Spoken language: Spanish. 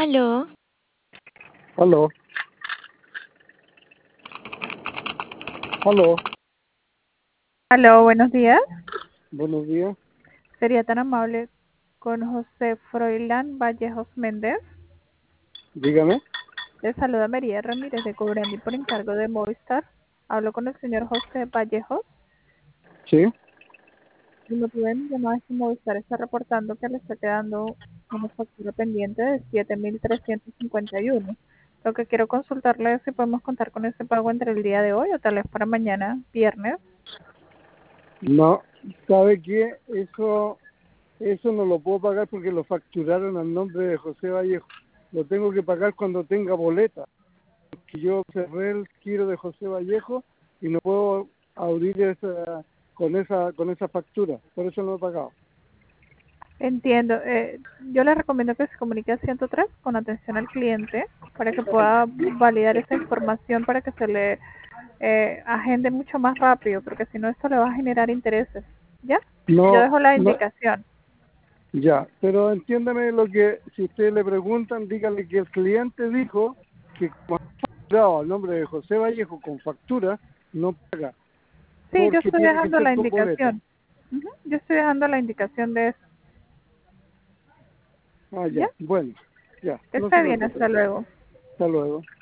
Aló, Aló, aló, Aló, buenos días. buenos días. Sería tan amable con José Froilán Vallejos Méndez. Dígame. Le saluda María Ramírez de Cobrandi por encargo de Movistar. Hablo con el señor José Vallejos. Sí, El motivo de mi llamada es que Movistar está reportando que le está quedando una factura pendiente de 7.351. Lo que quiero consultarle es si podemos contar con ese pago entre el día de hoy o tal vez para mañana, viernes. no, ¿sabe qué? Eso no lo puedo pagar porque lo facturaron al nombre de José Vallejo. Lo tengo que pagar cuando tenga boleta. Que yo cerré el giro de José Vallejo y no puedo abrir con esa factura. Por eso no he pagado. Entiendo. Yo le recomiendo que se comunique al 103 con atención al cliente para que pueda validar esa información para que se le agende mucho más rápido, porque si no esto le va a generar intereses. ¿Ya? Yo No, dejo la no, indicación. ya, pero entiéndame si ustedes le preguntan, dígale que el cliente dijo que como ha facturado al nombre de José Vallejo con factura, no paga, Sí, yo porque estoy tiene que dejando ser la con boleta. indicación. Ujú, yo estoy dejando la indicación de eso. Ah, ¿Ya? ya, bueno, ya, Que no se esté bien, preocupe. hasta luego. Hasta luego.